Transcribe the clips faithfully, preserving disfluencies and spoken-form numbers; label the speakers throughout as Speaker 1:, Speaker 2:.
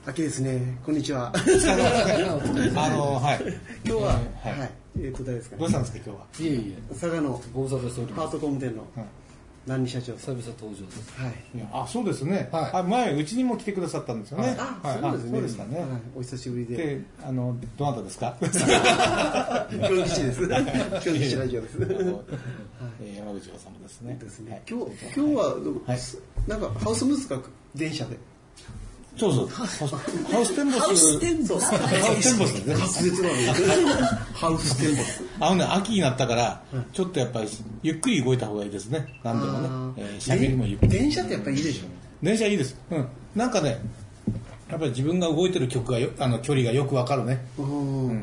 Speaker 1: 秋ですね。こんにちは。
Speaker 2: あのはい。
Speaker 1: 今日は、えー、はい。えっと誰ですかね。
Speaker 2: どうしたんですか今日は。
Speaker 3: いえいえ。
Speaker 1: 佐賀の
Speaker 3: ご無沙汰しております。
Speaker 1: パート工務店の何社長。
Speaker 3: 久々登場です。
Speaker 1: はい。
Speaker 2: いやあそうですね。
Speaker 3: はい。
Speaker 2: あ前うちにも来てくださったんですよね。
Speaker 1: あ、
Speaker 2: はい、
Speaker 1: そうですね。
Speaker 2: そうでしたね。はい、
Speaker 1: お久しぶりで。
Speaker 2: であのどなたですか。
Speaker 1: 京吉です。京吉ラジオです。
Speaker 2: 山口治ですね。
Speaker 1: ですね。今日今日はなんかハウスムースか電車で。
Speaker 2: そうそう。ハウステンボス。
Speaker 1: ハウステンボス。
Speaker 2: ハウステンボスですね。
Speaker 1: 滑舌なんです。ハウステンボス。
Speaker 2: あのね、秋になったから、ちょっとやっぱりゆっくり動いた方がいいですね。何でもね。喋りもゆっくり。
Speaker 1: 電車ってやっぱりいいでしょ。
Speaker 2: 電車いいです。うん。なんかね、やっぱり自分が動いてる曲がよあの距離がよくわかるね。うん。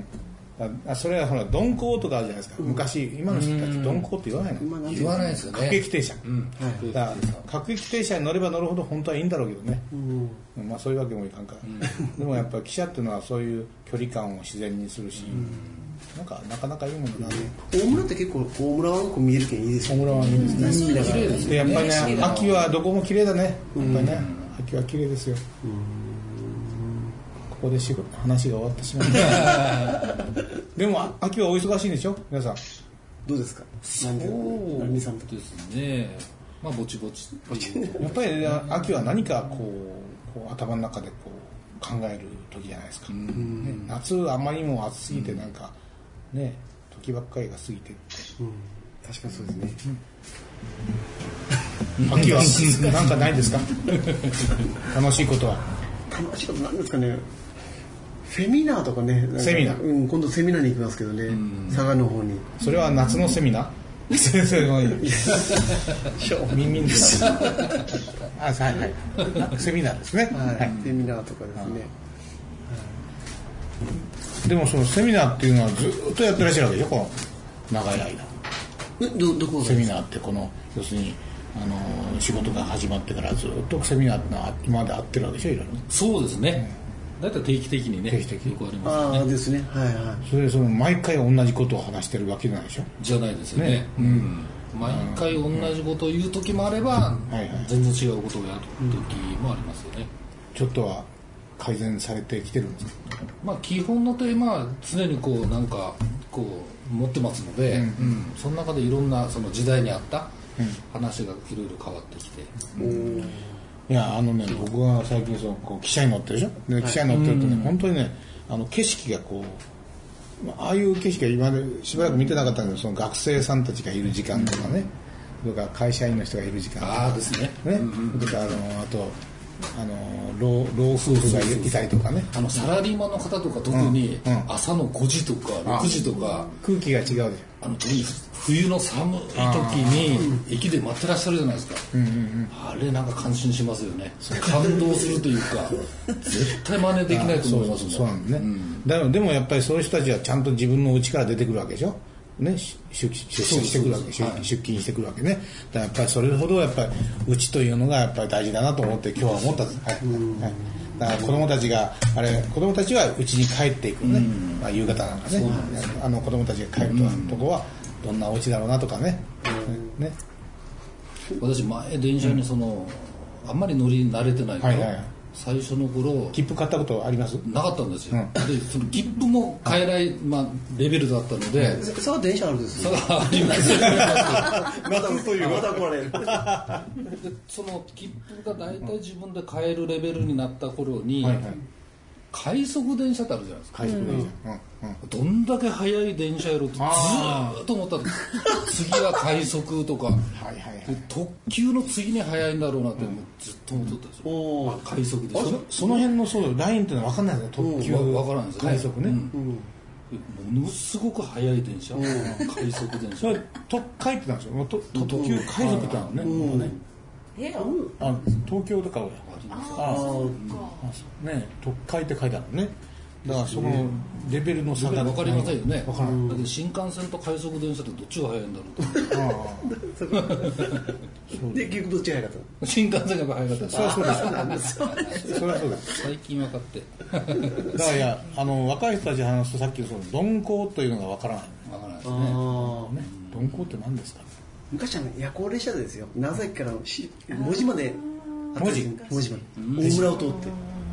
Speaker 2: あそれはほら鈍行とかあるじゃないですか、うん、昔今の人たち鈍行って言わないの、
Speaker 3: 言わないですよね。
Speaker 2: 各駅停車、
Speaker 3: うん
Speaker 2: はい、だから各駅停車に乗れば乗るほど本当はいいんだろうけどね、うん、まあそういうわけもいかんから、うん、でもやっぱり汽車っていうのはそういう距離感を自然にするし、うん、なんかなかなかいいものだね。
Speaker 1: 大村って結構大村は見えるけんいいですよね。
Speaker 2: 大村はいいですね、
Speaker 1: 綺麗ですね。
Speaker 2: でやっぱりね秋はどこも綺麗だね、やっぱりね、うん、秋は綺麗ですよ。うんここで仕事話が終わってしまうでも秋はお忙しいんでしょ皆さん。
Speaker 1: どうですか。
Speaker 3: そうですね、まあぼちぼち
Speaker 2: やっぱり、ね、秋は何かこう、こう頭の中でこう考える時じゃないですか、ね、夏あまりにも暑すぎてなんかね時ばっかりが過ぎてって、
Speaker 1: うん、確かにそうですね、
Speaker 2: うん、秋はなんかないですか楽しいことは。
Speaker 1: 楽しいことなんですかね。セミナーとかね。
Speaker 2: セミナー、
Speaker 1: うん、今度セミナーに行きますけどね、佐賀の方に。
Speaker 2: それは夏のセミナー先生の耳にあ、はいはいセミナーですね、
Speaker 1: はいはい、セミナーとかですね、
Speaker 2: はい、でもそのセミナーっていうのはずっとやってらっしゃるわけでしょ、この長い間。
Speaker 1: えどどこ
Speaker 2: セミナーってこの要するにあの仕事が始まってからずっとセミナーってのは今まであってるわけでしょ、いろいろ。
Speaker 3: そうですね、だいたい定期的にね、
Speaker 2: 定期的に
Speaker 3: よくありますよね。
Speaker 1: ああですね、はいはい。
Speaker 2: それでその毎回同じことを話してるわけじゃないでしょ。
Speaker 3: じゃないですよね。ね、うん、毎回同じことを言う時もあれば、うんはいはい、全然違うことをやる時もありますよね。
Speaker 2: ちょっとは改善されてきてるんですか。
Speaker 3: まあ基本のテーマは常にこうなんかこう持ってますので、うんうん、その中でいろんなその時代に合った話がいろいろ変わってきて。うん
Speaker 2: いやあのね、僕は最近そのこう汽車に乗ってるでしょ。で汽車に乗ってるとね、はい、本当にねあの景色がこうああいう景色が今までしばらく見てなかったんだけど、その学生さんたちがいる時間とかね、それから会社員の人がいる時間とか
Speaker 3: あですね。
Speaker 2: ね、うんうん、それからあのあとあの 老, 老夫婦がいたりとかね、
Speaker 3: あのサラリーマンの方とか特に朝のごじとかろくじとか
Speaker 2: 空気が違うでしょ。
Speaker 3: あの冬の寒い時に駅で待ってらっしゃるじゃないですか、うんうんうん、あれなんか感心しますよね。感動するというか絶対真似できないと思いますもん。
Speaker 2: そうなんですね、うん、だからでもやっぱりそういう人たちはちゃんと自分の家から出てくるわけでしょね、出社してくるわけ、出勤してくるわけね。だからやっぱりそれほどやっぱりうちというのがやっぱり大事だなと思って今日は思ったんです、はいはい、だから子供たちがあれ子供たちはうちに帰っていくね、うんまあ、夕方なんかね、あの子供たちが帰るとこはどんなお家だろうなとかね、うん、ね。
Speaker 3: 私前電車にその、うん、あんまり乗り慣れてないから、はいはいはい、最初の頃
Speaker 2: 切符買ったことあります？
Speaker 3: なかったんですよ、うん、でその切符も買えない、まあ、レベルだったので、
Speaker 1: うん、それは電車あるんですよ。
Speaker 3: それはあります
Speaker 2: 夏という
Speaker 1: また来られる
Speaker 3: でその切符が大体自分で買えるレベルになった頃に、はいはい、快速電車ってあるじゃないですか。
Speaker 2: 快速電車、うん
Speaker 3: うんうん、どんだけ速い電車やろうってずーっと思ったんです。次は快速とかはいはい、はい、で特急の次に速いんだろうなって、うん、ずっと思ってたんですよ、うん、快速でしょ。
Speaker 2: そ, その辺のそうラインってのは分かんないですね。特急、
Speaker 3: うん、分からないですね。
Speaker 2: 快速ね、うん
Speaker 3: うん、ものすごく速い電車、うん、快速電車
Speaker 2: それ特快ってなんですよ。と特急快速ってあるのね、うん、ね
Speaker 4: え
Speaker 2: あ東京とかはあります。ああね特快って書いてあるのね。だからそのレベルの差が
Speaker 3: 分かりませんよね。
Speaker 2: 分からない。
Speaker 3: だって新幹線と快速電車ってどっちが速いんだろうと。
Speaker 1: あで結局どっちが速かった？
Speaker 3: 新幹線が速かった。
Speaker 2: そうそうです。それはそうだ。
Speaker 3: 最近分かって。
Speaker 2: だからいやあの若い人たち話すとさっきのその鈍行というのが分からない。
Speaker 3: 分からないですね。
Speaker 2: 鈍行って何ですか？
Speaker 1: 昔は、ね、夜行列車ですよ。長崎から門司まで
Speaker 2: 門司
Speaker 1: 門司まで大村を通って。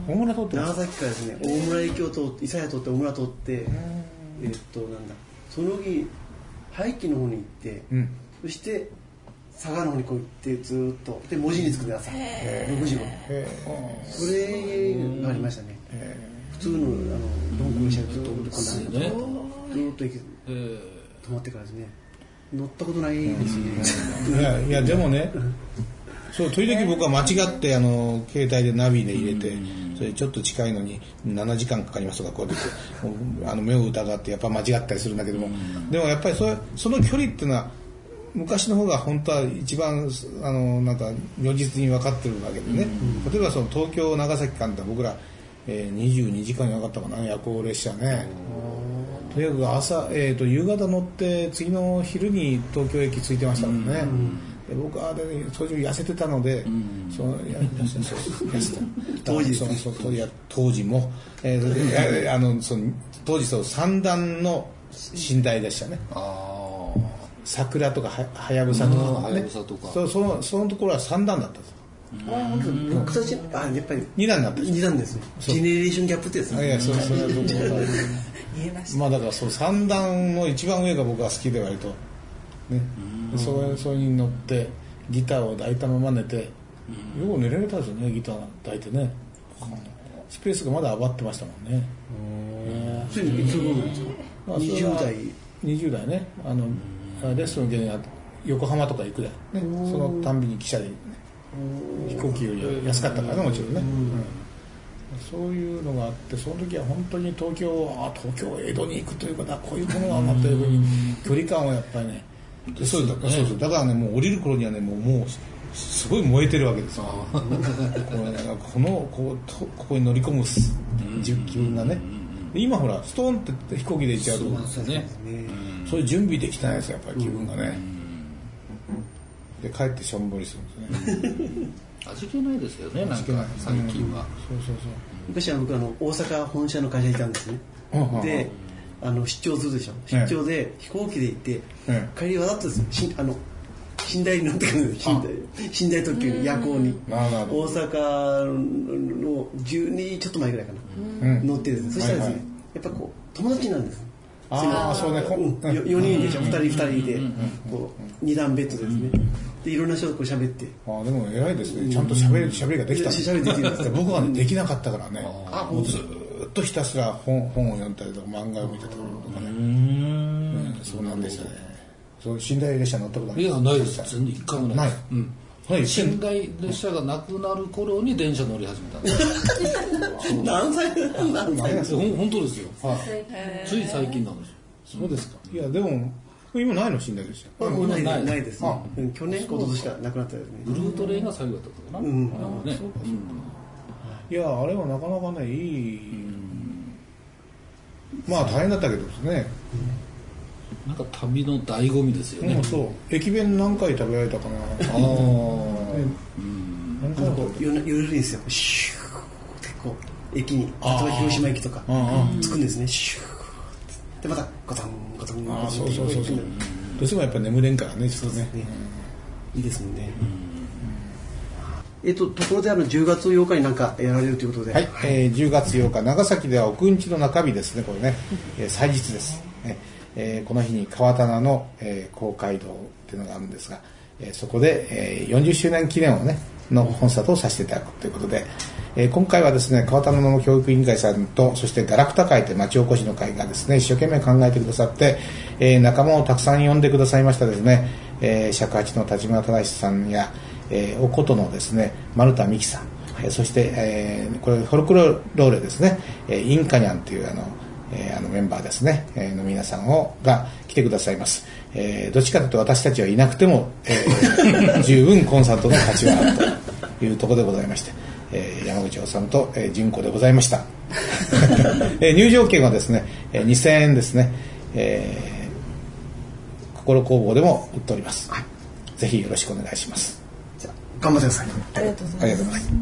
Speaker 2: 大村通って
Speaker 1: 長崎からですね、大村駅を通って諫早通って大村通って、えー、っとなんだその日廃棄の方に行って、うん、そして佐賀の方にこう行ってずーっとで文字に着くで朝ろくじ頃それがありましたね。普通のあの鈍行列車ずっとずっとずっと駅止まってからですね。乗ったことないですね。
Speaker 2: いやいやでもねそう時々僕は間違ってあの携帯でナビで入れてそれちょっと近いのにななじかんかかりますとかこうやってあの目を疑ってやっぱ間違ったりするんだけどもでもやっぱりそれその距離っていうのは昔の方が本当は一番あのなんか如実に分かってるわけでね例えばその東京長崎間って僕ら、えー、にじゅうにじかんじゃなかったかな夜行列車ねとにかく朝、えー、と夕方乗って次の昼に東京駅着いてましたもんね、で僕は当時痩せてたので、うん、その痩せた当時そのそ当時当時も、えー、あのその当時そう三段の寝台でしたね。あ桜とかはやぶさとかね、そそのそのところは三段だったんですよ。
Speaker 1: あ本当に僕たちあやっぱり
Speaker 2: 二段になった
Speaker 1: 二段ですね。ジェネレーションギャップってやつね。
Speaker 2: いやそうそれはどう言えました。まあだからそう三段の一番上が僕は好きで割とね。それそれに乗ってギターを抱いたまま寝てよく寝られたんですよねギター抱いてねスペースがまだ余ってましたもんね。
Speaker 1: それいつ頃なんですか。にじゅう代
Speaker 2: にじゅう代ねあのレストランで横浜とか行くだよねそのたんびに汽車で、ね、飛行機より安かったからねもちろんね、うん、そういうのがあってその時は本当に東京あ東京江戸に行くということはこういうものがなというふうに距離感をやっぱりねそうだ、ね、そうそうだからねもう降りる頃にはねもうもうすごい燃えてるわけですよこのこうとここに乗り込む気分がね今ほらストーンって飛行機で行っちゃうとそうですねそういう準備できてないですよやっぱり気分がねで帰ってしょんぼりするんですね
Speaker 3: 味気ないですよねなんか最近は、
Speaker 2: うん、そうそうそう
Speaker 1: 昔は僕あの大阪本社の会社にいたんですね、うん、であの出張するでしょ出張で飛行機で行って、うん、帰りわざとですしあの寝台に乗ってくるんです寝台寝台特急に夜行に大阪のじゅうにじちょっと前ぐらいかな、うん、乗ってですねそしたらですね、はいはい、やっぱこう友達なんです
Speaker 2: ああそうね、
Speaker 1: うん、よにんでしょふたりふたりでこうに段ベッドですねでいろんな人とこう喋って
Speaker 2: あでも偉いですねちゃんと喋り喋りができたんです
Speaker 1: 喋りできるんです
Speaker 2: 僕は、ね、できなかったからねもうずっとひたすら 本, 本を読んだりとか漫画を見てたりとかね、うん、そうなんでしたねそう寝台列車乗ったことない
Speaker 3: いやないです全然一回もない
Speaker 2: ない、うんはい、
Speaker 3: 寝台列車がなくなる頃に電車乗り始めたんです
Speaker 1: 何歳何歳
Speaker 3: 本当ですよ、はい、つい最近なんですよ
Speaker 2: そうですかいやでも今ないの寝台列車
Speaker 1: もうないないないですね去年今年しかなくなったですね
Speaker 3: ブルートレインが最後だったかな、うん
Speaker 2: あねうん、いやあれはなかなかねいい、うん、まあ大変だったけどですね、
Speaker 3: うん、なんか旅の醍醐味ですよね、
Speaker 2: うん、そう駅弁何回食べられたかなああ、ね
Speaker 1: うん、なんかこう夜夜ですよシューってこう駅に例えば広島駅とか着くんですねシューでまたゴトンゴトンゴトン
Speaker 2: あそうそうそうそうどうしてもやっぱ眠れんからねちょっとね、
Speaker 1: ねうん、いいですもんね、うん、えっとところであのじゅうがつようかになんかやられるということで
Speaker 2: はい、えー、じゅうがつようか長崎では奥んちの中日ですねこれね、えー、祭日です、ねえー、この日に川棚の、えー、公会堂っていうのがあるんですが、えー、そこで、えー、よんじゅっしゅうねん記念をねのコンサートをさせていただくということで、えー、今回はですね川棚の教育委員会さんとそしてガラクタ会という町おこしの会がですね一生懸命考えてくださって、えー、仲間をたくさん呼んでくださいましたですね、えー、尺八の田島忠さんや、えー、お琴のですね丸田美希さん、えー、そして、えー、これフォルクローレですね、えー、インカニャンというあのえー、あのメンバーですね、えー、の皆さんをが来てくださいます、えー、どっちかというと私たちはいなくても、えー、十分コンサートの価値はあるというところでございまして、えー、山口治と、えー、純子でございました、えー、入場券はですねにせんえんですね、えー、心工房でも売っております、はい、ぜひよろしくお願いします。
Speaker 1: じゃあ頑張ってください。
Speaker 4: ありがとうございます。